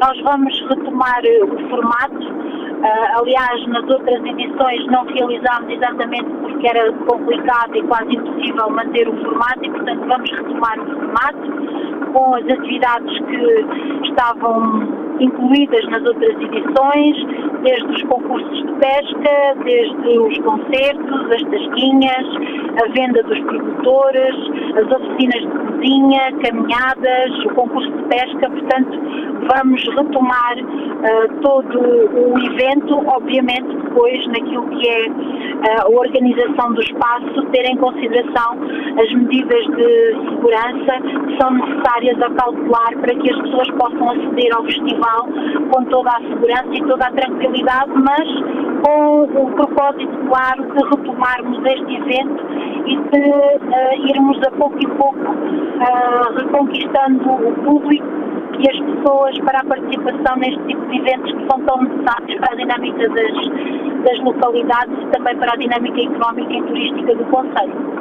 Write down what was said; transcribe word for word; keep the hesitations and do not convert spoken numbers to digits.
nós vamos retomar o formato. Uh, aliás, nas outras edições não realizámos exatamente porque era complicado e quase impossível manter o formato e, portanto, vamos retomar o formato com as atividades que estavam incluídas nas outras edições, desde os concursos de pesca, desde os concertos, as tasquinhas, a venda dos produtores, as oficinas de cozinha, caminhadas, o concurso de pesca. Portanto, vamos retomar uh, todo o evento, obviamente depois naquilo que é uh, a organização do espaço, ter em consideração as medidas de segurança que são necessárias a cautelar para que as pessoas possam aceder ao festival com toda a segurança e toda a tranquilidade, mas com o propósito claro de retomarmos este evento e de uh, irmos a pouco e pouco uh, reconquistando o público e as pessoas para a participação neste tipo de eventos que são tão necessários para a dinâmica das, das localidades e também para a dinâmica económica e turística do concelho.